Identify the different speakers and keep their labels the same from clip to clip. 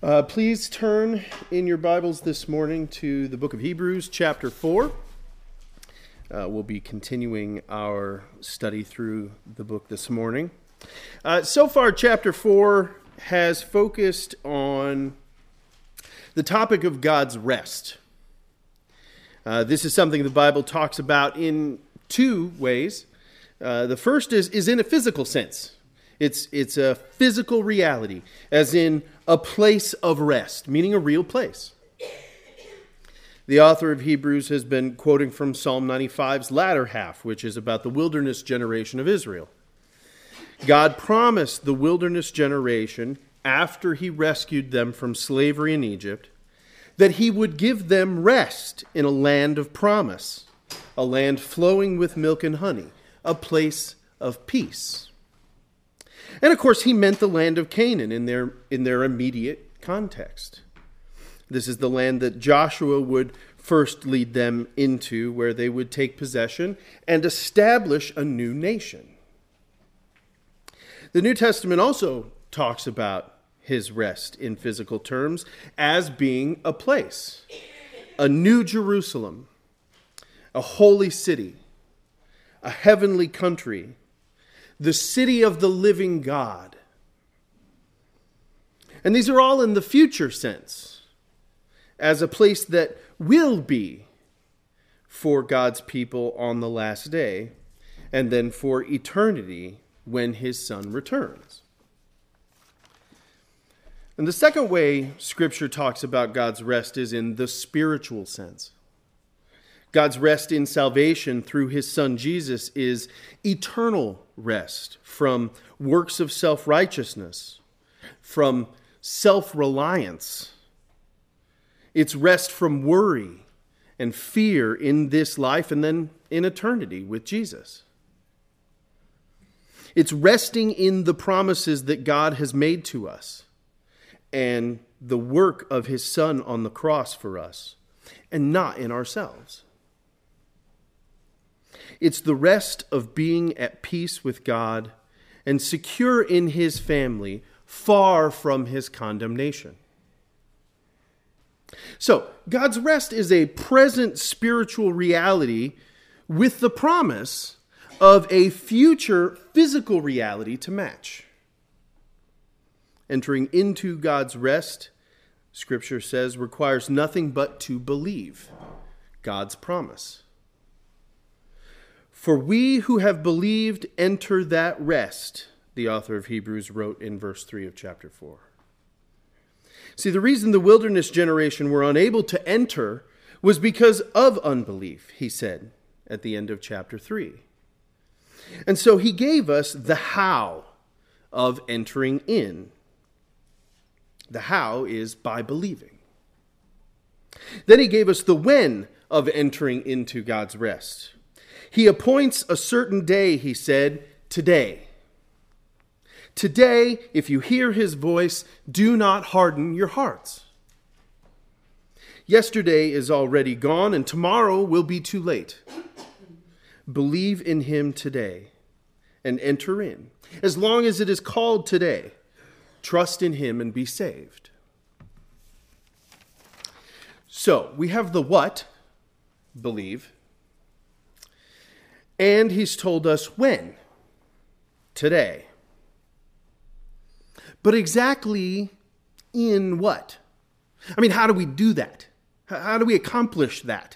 Speaker 1: Please turn in your Bibles this morning to the book of Hebrews, chapter 4. We'll be continuing our study through the book this morning. So far, chapter 4 has focused on the topic of God's rest. This is something the Bible talks about in two ways. The first is in a physical sense. It's a physical reality, as in a place of rest, meaning a real place. The author of Hebrews has been quoting from Psalm 95's latter half, which is about the wilderness generation of Israel. God promised the wilderness generation, after he rescued them from slavery in Egypt, that he would give them rest in a land of promise, a land flowing with milk and honey, a place of peace. And of course, he meant the land of Canaan in their immediate context. This is the land that Joshua would first lead them into, where they would take possession and establish a new nation. The New Testament also talks about his rest in physical terms as being a place, a new Jerusalem, a holy city, a heavenly country, the city of the living God. And these are all in the future sense, as a place that will be for God's people on the last day, and then for eternity when his Son returns. And the second way Scripture talks about God's rest is in the spiritual sense. God's rest in salvation through his Son Jesus is eternal rest from works of self-righteousness, from self-reliance. It's rest from worry and fear in this life and then in eternity with Jesus. It's resting in the promises that God has made to us and the work of his Son on the cross for us, and not in ourselves. It's the rest of being at peace with God and secure in his family, far from his condemnation. So, God's rest is a present spiritual reality with the promise of a future physical reality to match. Entering into God's rest, Scripture says, requires nothing but to believe God's promise. For we who have believed enter that rest, the author of Hebrews wrote in verse 3 of chapter 4. See, the reason the wilderness generation were unable to enter was because of unbelief, he said at the end of chapter 3. And so he gave us the how of entering in. The how is by believing. Then he gave us the when of entering into God's rest. He appoints a certain day, he said, today. Today, if you hear his voice, do not harden your hearts. Yesterday is already gone, and tomorrow will be too late. Believe in him today and enter in. As long as it is called today, trust in him and be saved. So, we have the what, believe. And he's told us when, today. But exactly in what? I mean, how do we do that? How do we accomplish that?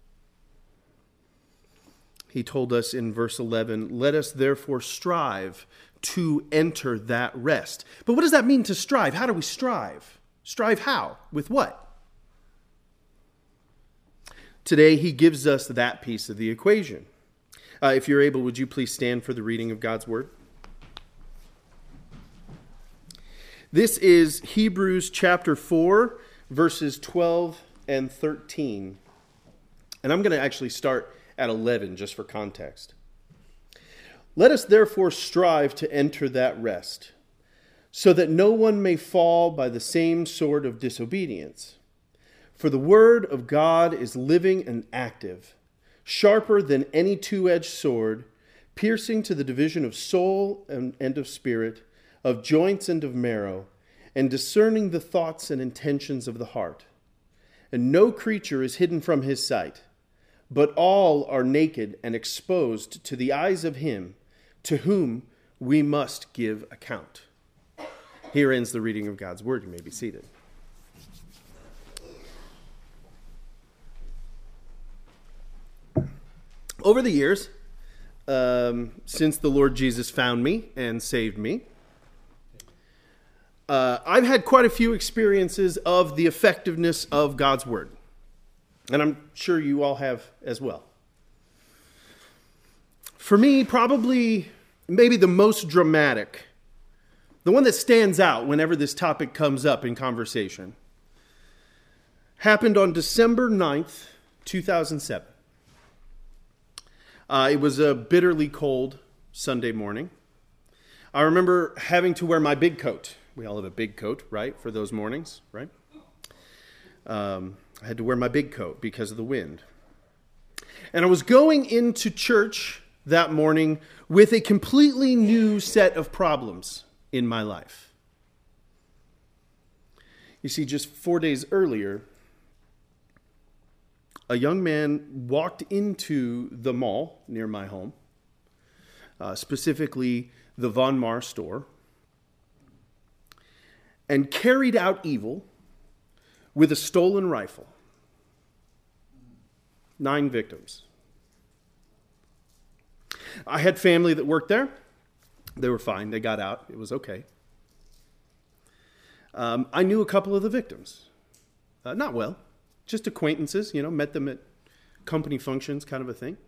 Speaker 1: He told us in verse 11, let us therefore strive to enter that rest. But what does that mean to strive? How do we strive? Strive how? With what? Today he gives us that piece of the equation. If you're able, would you please stand for the reading of God's word? This is Hebrews chapter 4, verses 12 and 13. And I'm going to actually start at 11 just for context. Let us therefore strive to enter that rest, so that no one may fall by the same sort of disobedience. For the word of God is living and active, sharper than any two-edged sword, piercing to the division of soul and of spirit, of joints and of marrow, and discerning the thoughts and intentions of the heart. And no creature is hidden from his sight, but all are naked and exposed to the eyes of him to whom we must give account." Here ends the reading of God's word. You may be seated. Over the years, since the Lord Jesus found me and saved me, I've had quite a few experiences of the effectiveness of God's word. And I'm sure you all have as well. For me, probably maybe the most dramatic, the one that stands out whenever this topic comes up in conversation, happened on December 9th, 2007. It was a bitterly cold Sunday morning. I remember having to wear my big coat. We all have a big coat, right, for those mornings, right? I had to wear my big coat because of the wind. And I was going into church that morning with a completely new set of problems in my life. You see, just 4 days earlier, a young man walked into the mall near my home, specifically the Von Maur store, and carried out evil with a stolen rifle. 9 victims. I had family that worked there. They were fine. They got out. It was okay. I knew a couple of the victims. Not well. Just acquaintances, met them at company functions, kind of a thing.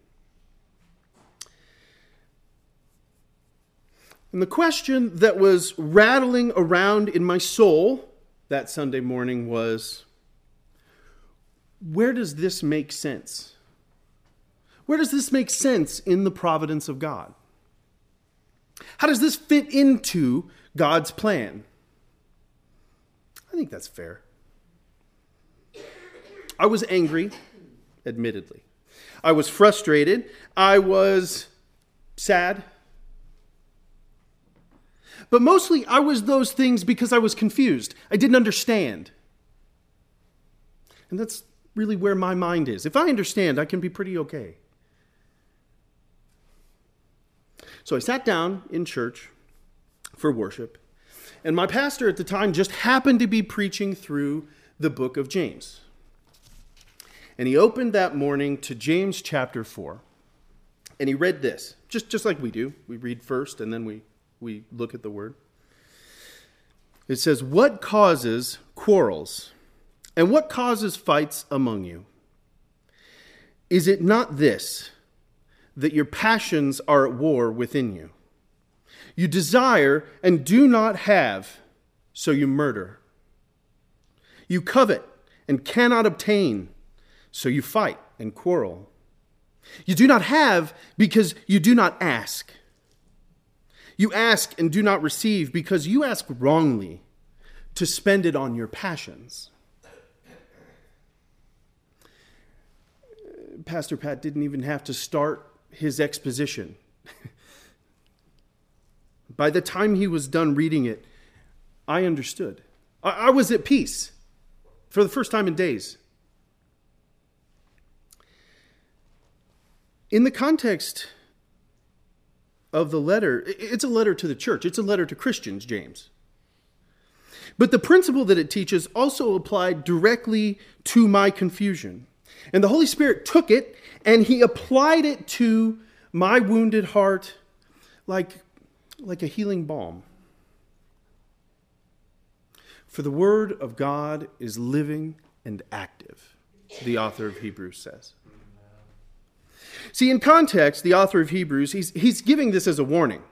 Speaker 1: And the question that was rattling around in my soul that Sunday morning was, where does this make sense? Where does this make sense in the providence of God? How does this fit into God's plan? I think that's fair. I was angry, admittedly. I was frustrated. I was sad. But mostly I was those things because I was confused. I didn't understand. And that's really where my mind is. If I understand, I can be pretty okay. So I sat down in church for worship, and my pastor at the time just happened to be preaching through the book of James. And he opened that morning to James chapter 4. And he read this, just like we do. We read first and then we look at the word. It says, "What causes quarrels and what causes fights among you? Is it not this, that your passions are at war within you? You desire and do not have, so you murder. You covet and cannot obtain, so you fight and quarrel. You do not have because you do not ask. You ask and do not receive because you ask wrongly to spend it on your passions." Pastor Pat didn't even have to start his exposition. By the time he was done reading it, I understood. I was at peace for the first time in days. In the context of the letter, it's a letter to the church. It's a letter to Christians, James. But the principle that it teaches also applied directly to my confusion. And the Holy Spirit took it and he applied it to my wounded heart like a healing balm. For the word of God is living and active, the author of Hebrews says. See, in context, the author of Hebrews, he's giving this as a warning.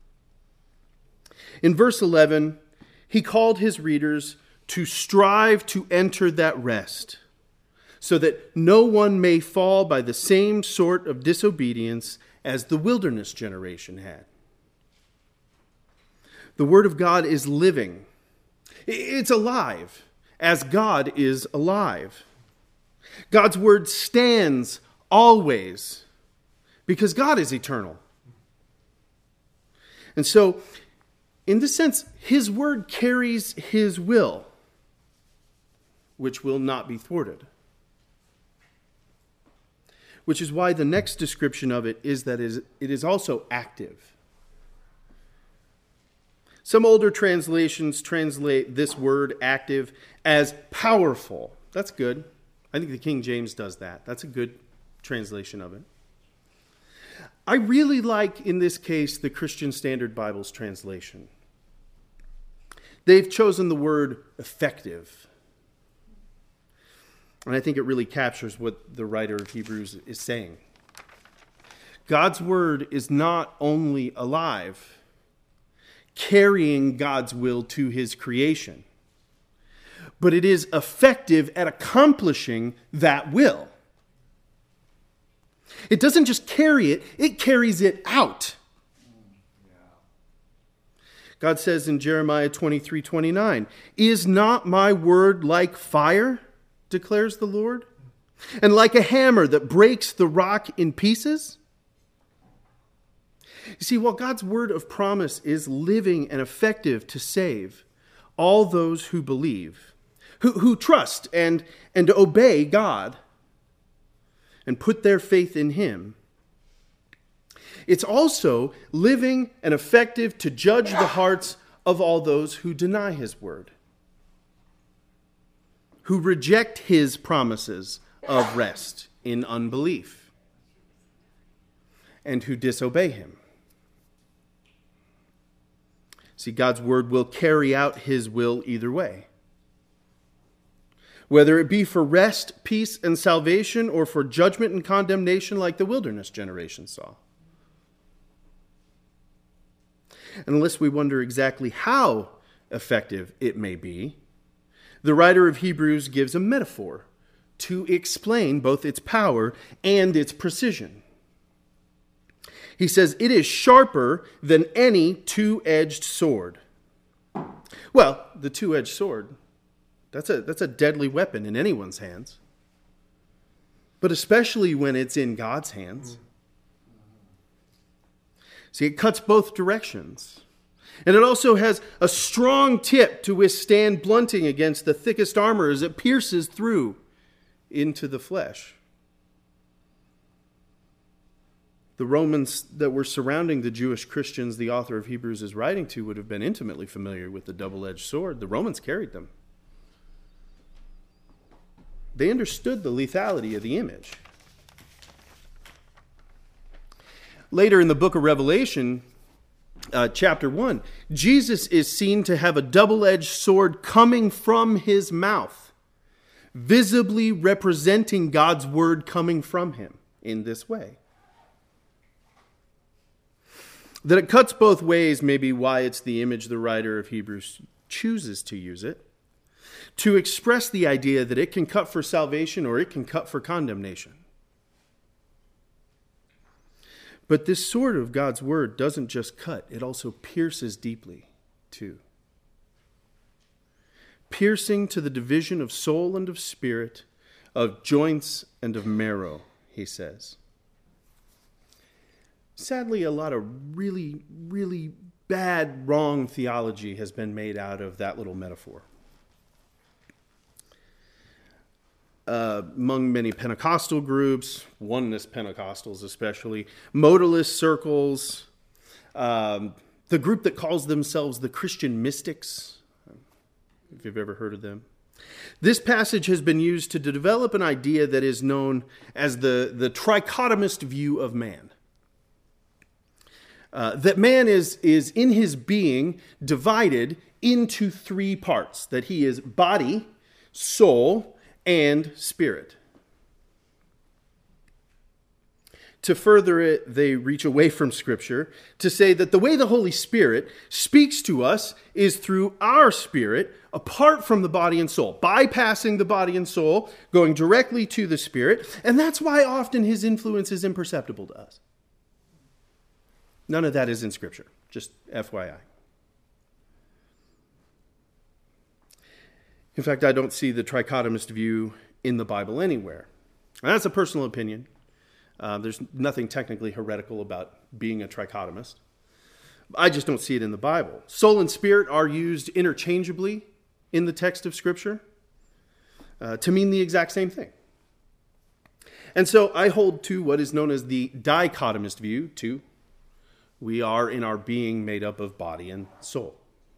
Speaker 1: In verse 11, he called his readers to strive to enter that rest, so that no one may fall by the same sort of disobedience as the wilderness generation had. The word of God is living. It's alive, as God is alive. God's word stands always, because God is eternal. And so, In this sense, his word carries his will, which will not be thwarted. Which is why the next description of it is that it is also active. Some older translations translate this word active as powerful. That's good. I think the King James does that. That's a good translation of it. I really like, in this case, the Christian Standard Bible's translation. They've chosen the word effective. And I think it really captures what the writer of Hebrews is saying. God's word is not only alive, carrying God's will to his creation, but it is effective at accomplishing that will. It doesn't just carry it, it carries it out. God says in Jeremiah 23:29, "Is not my word like fire, declares the Lord, and like a hammer that breaks the rock in pieces?" You see, while God's word of promise is living and effective to save all those who believe, who trust and obey God and put their faith in him, it's also living and effective to judge the hearts of all those who deny his word, who reject his promises of rest in unbelief, and who disobey him. See, God's word will carry out his will either way. Whether it be for rest, peace, and salvation, or for judgment and condemnation like the wilderness generation saw. Unless we wonder exactly how effective it may be, the writer of Hebrews gives a metaphor to explain both its power and its precision. He says, "It is sharper than any two-edged sword." Well, the two-edged sword, that's a deadly weapon in anyone's hands. But especially when it's in God's hands. See, it cuts both directions. And it also has a strong tip to withstand blunting against the thickest armor as it pierces through into the flesh. The Romans that were surrounding the Jewish Christians the author of Hebrews is writing to would have been intimately familiar with the double-edged sword. The Romans carried them. They understood the lethality of the image. Later in the book of Revelation, chapter 1, Jesus is seen to have a double-edged sword coming from his mouth, visibly representing God's word coming from him in this way. That it cuts both ways may be why it's the image the writer of Hebrews chooses to use it, to express the idea that it can cut for salvation or it can cut for condemnation. But this sword of God's word doesn't just cut, it also pierces deeply too. Piercing to the division of soul and of spirit, of joints and of marrow, he says. Sadly, a lot of really, really bad, wrong theology has been made out of that little metaphor. Among many Pentecostal groups, oneness Pentecostals especially, modalist circles, the group that calls themselves the Christian Mystics, if you've ever heard of them. This passage has been used to develop an idea that is known as the trichotomist view of man. That man is in his being divided into three parts, that he is body, soul, and spirit. To further it, they reach away from Scripture to say that the way the Holy Spirit speaks to us is through our spirit, apart from the body and soul, bypassing the body and soul, going directly to the Spirit, and that's why often his influence is imperceptible to us. None of that is in Scripture, just FYI. In fact, I don't see the trichotomist view in the Bible anywhere. And that's a personal opinion. There's nothing technically heretical about being a trichotomist. I just don't see it in the Bible. Soul and spirit are used interchangeably in the text of Scripture to mean the exact same thing. And so I hold to what is known as the dichotomist view, too. We are in our being made up of body and soul.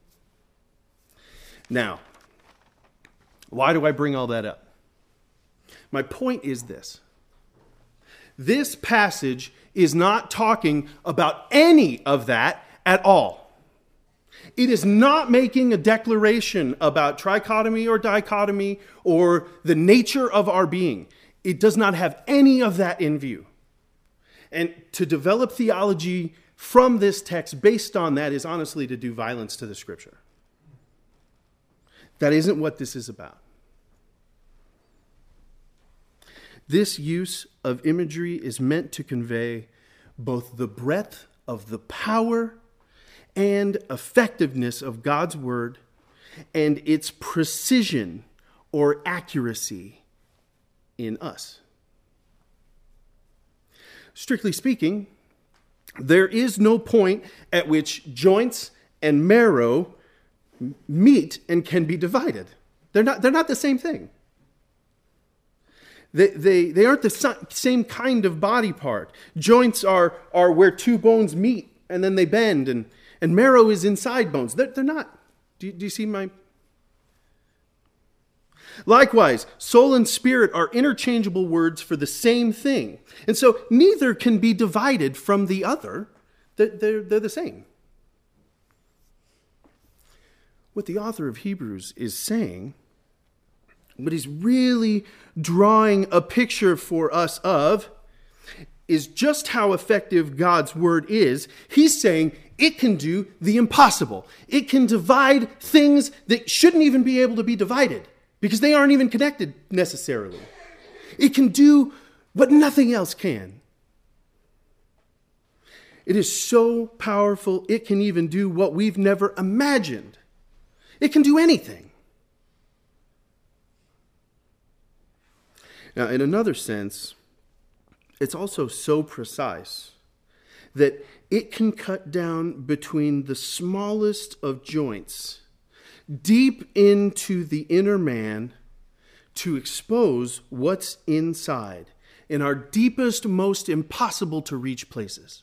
Speaker 1: Now, why do I bring all that up? My point is this. This passage is not talking about any of that at all. It is not making a declaration about trichotomy or dichotomy or the nature of our being. It does not have any of that in view. And to develop theology from this text based on that is honestly to do violence to the Scripture. That isn't what this is about. This use of imagery is meant to convey both the breadth of the power and effectiveness of God's word and its precision or accuracy in us. Strictly speaking, there is no point at which joints and marrow meet and can be divided. They're not the same thing. They aren't the same kind of body part. Joints are where two bones meet and then they bend, and marrow is inside bones. They're not. Do you see my... Likewise, soul and spirit are interchangeable words for the same thing. And so neither can be divided from the other. They're the same. What the author of Hebrews is saying, what he's really drawing a picture for us of, is just how effective God's word is. He's saying it can do the impossible. It can divide things that shouldn't even be able to be divided because they aren't even connected necessarily. It can do what nothing else can. It is so powerful, it can even do what we've never imagined. It can do anything. Now, in another sense, it's also so precise that it can cut down between the smallest of joints, deep into the inner man, to expose what's inside in our deepest, most impossible to reach places.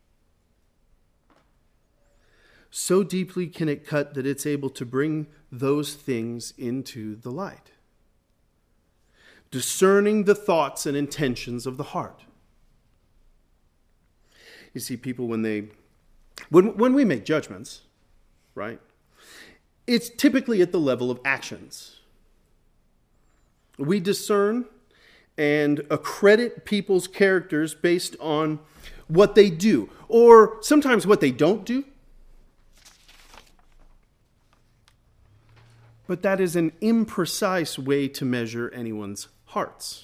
Speaker 1: So deeply can it cut that it's able to bring those things into the light, discerning the thoughts and intentions of the heart. You see, people, when we make judgments, right, it's typically at the level of actions. We discern and accredit people's characters based on what they do, or sometimes what they don't do. But that is an imprecise way to measure anyone's hearts.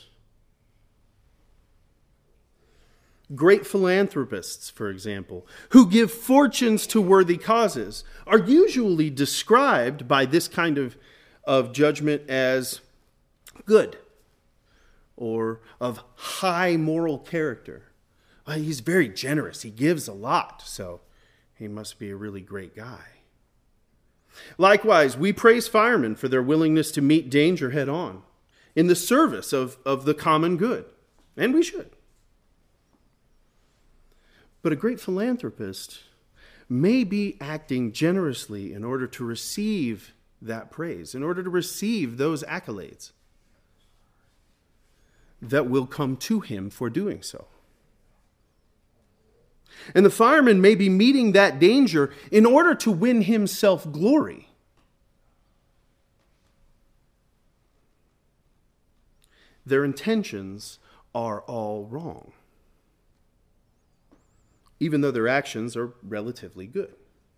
Speaker 1: Great philanthropists, for example, who give fortunes to worthy causes, are usually described by this kind of judgment as good or of high moral character. Well, he's very generous. He gives a lot, so he must be a really great guy. Likewise, we praise firemen for their willingness to meet danger head on in the service of the common good, and we should. But a great philanthropist may be acting generously in order to receive that praise, in order to receive those accolades that will come to him for doing so. And the fireman may be meeting that danger in order to win himself glory. Their intentions are all wrong, even though their actions are relatively good.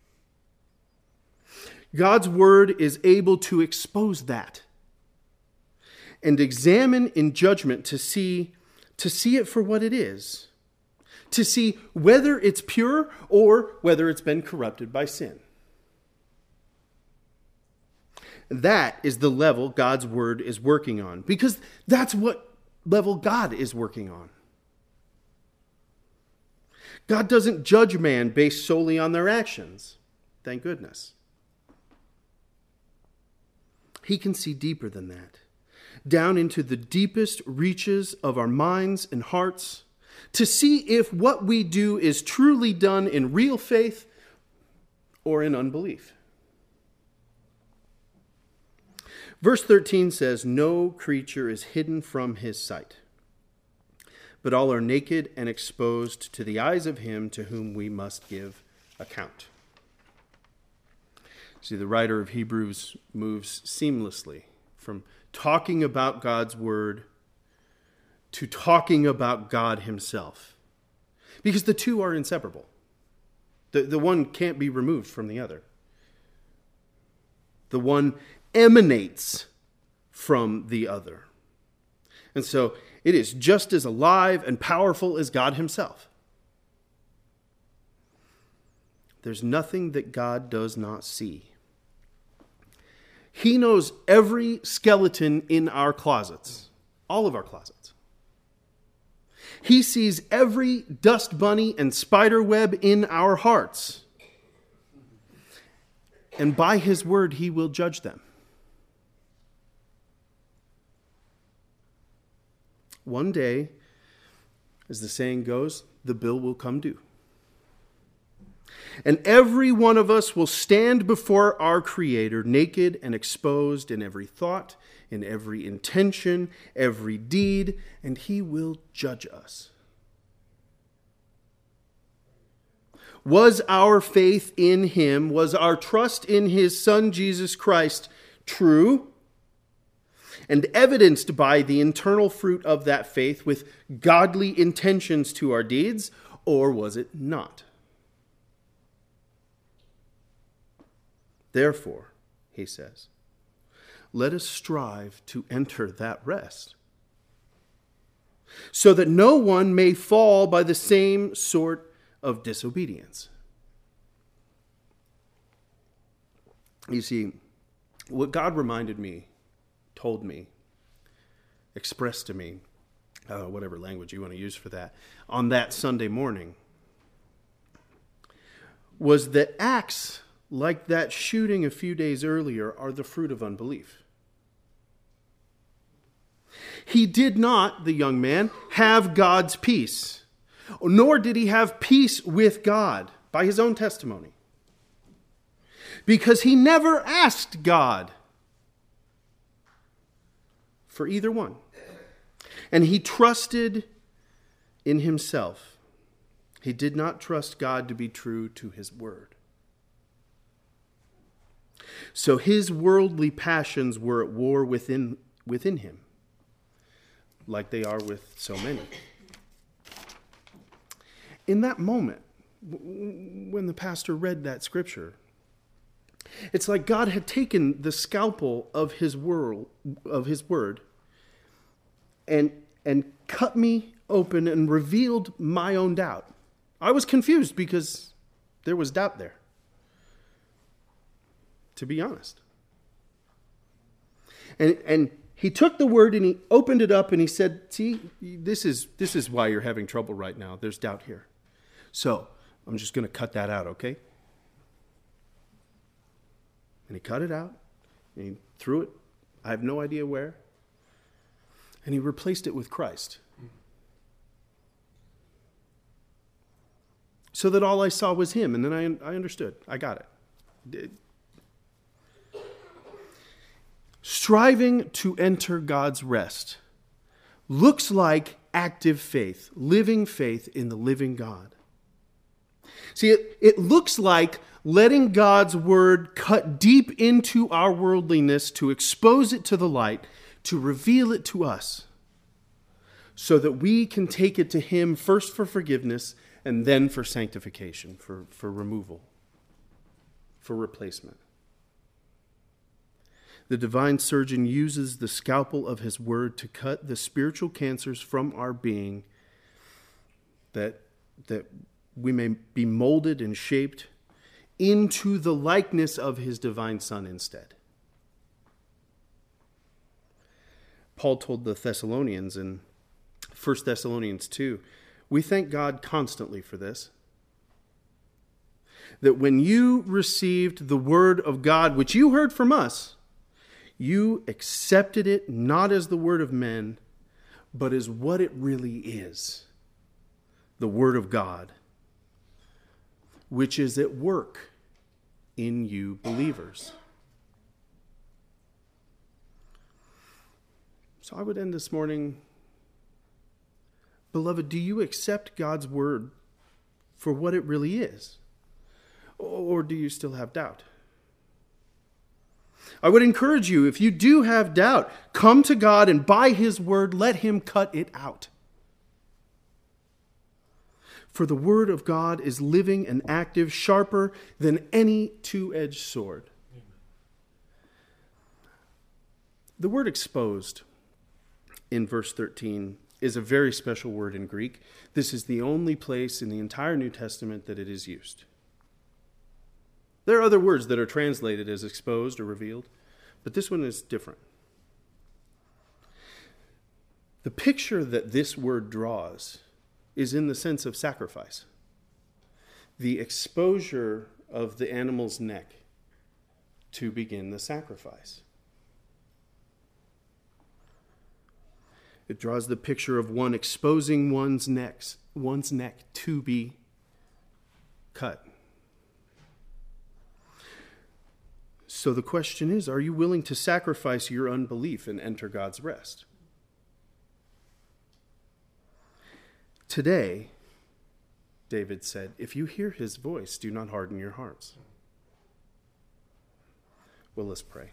Speaker 1: God's word is able to expose that and examine in judgment to see it for what it is, to see whether it's pure or whether it's been corrupted by sin. That is the level God's word is working on, because that's what level God is working on. God doesn't judge man based solely on their actions. Thank goodness. He can see deeper than that, down into the deepest reaches of our minds and hearts, to see if what we do is truly done in real faith or in unbelief. Verse 13 says, "No creature is hidden from his sight, but all are naked and exposed to the eyes of him to whom we must give account." See, the writer of Hebrews moves seamlessly from talking about God's word to talking about God himself, because the two are inseparable. The one can't be removed from the other. The one emanates from the other. And so it is just as alive and powerful as God himself. There's nothing that God does not see. He knows every skeleton in our closets, all of our closets. He sees every dust bunny and spider web in our hearts. And by his word, he will judge them. One day, as the saying goes, the bill will come due. And every one of us will stand before our Creator, naked and exposed in every thought, in every intention, every deed, and he will judge us. Was our faith in him, was our trust in his Son, Jesus Christ, true and evidenced by the internal fruit of that faith with godly intentions to our deeds, or was it not? Therefore, he says, let us strive to enter that rest, so that no one may fall by the same sort of disobedience. You see, what God reminded me, told me, expressed to me, whatever language you want to use for that, on that Sunday morning, was that acts like that shooting a few days earlier are the fruit of unbelief. He did not, the young man, have God's peace, nor did he have peace with God by his own testimony, because he never asked God for either one. And he trusted in himself. He did not trust God to be true to his word. So his worldly passions were at war within him, like they are with so many. In that moment, when the pastor read that scripture, it's like God had taken the scalpel of his word, and cut me open and revealed my own doubt. I was confused because there was doubt there, to be honest. And he took the word and he opened it up and he said, see, this is why you're having trouble right now. There's doubt here. So I'm just going to cut that out, okay? And he cut it out, and he threw it, I have no idea where, and he replaced it with Christ. So that all I saw was him, and then I understood. I got it. Striving to enter God's rest looks like active faith, living faith in the living God. See, it looks like letting God's word cut deep into our worldliness to expose it to the light, to reveal it to us, so that we can take it to him first for forgiveness and then for sanctification, for removal, for replacement. The divine surgeon uses the scalpel of his word to cut the spiritual cancers from our being, that we may be molded and shaped into the likeness of his divine Son instead. Paul told the Thessalonians in 1 Thessalonians 2, we thank God constantly for this, that when you received the word of God, which you heard from us, you accepted it not as the word of men, but as what it really is, the word of God, which is at work in you believers. So I would end this morning, beloved, do you accept God's word for what it really is? Or do you still have doubt? I would encourage you, if you do have doubt, come to God and by his word, let him cut it out. For the word of God is living and active, sharper than any two-edged sword. Amen. The word exposed in verse 13 is a very special word in Greek. This is the only place in the entire New Testament that it is used. There are other words that are translated as exposed or revealed, but this one is different. The picture that this word draws is in the sense of sacrifice. The exposure of the animal's neck to begin the sacrifice. It draws the picture of one exposing one's neck to be cut. So the question is, are you willing to sacrifice your unbelief and enter God's rest? Today, David said, if you hear his voice, do not harden your hearts. Well, let's pray.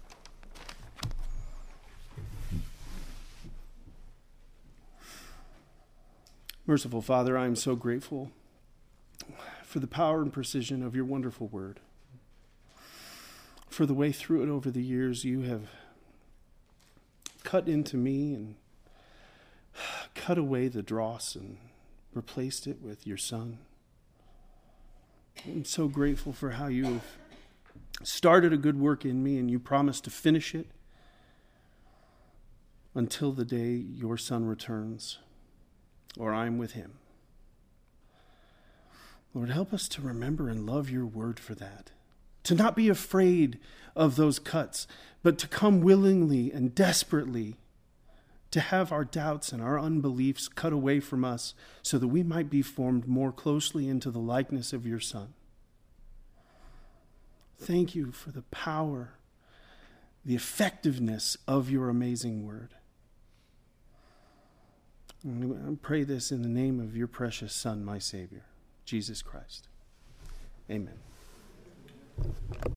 Speaker 1: Merciful Father, I am so grateful for the power and precision of your wonderful word. For the way through it over the years, you have cut into me and cut away the dross and replaced it with your Son. I'm so grateful for how you have started a good work in me and you promised to finish it until the day your Son returns or I'm with him. Lord, help us to remember and love your word for that. To not be afraid of those cuts, but to come willingly and desperately to have our doubts and our unbeliefs cut away from us so that we might be formed more closely into the likeness of your Son. Thank you for the power, the effectiveness of your amazing word. And I pray this in the name of your precious Son, my Savior, Jesus Christ. Amen.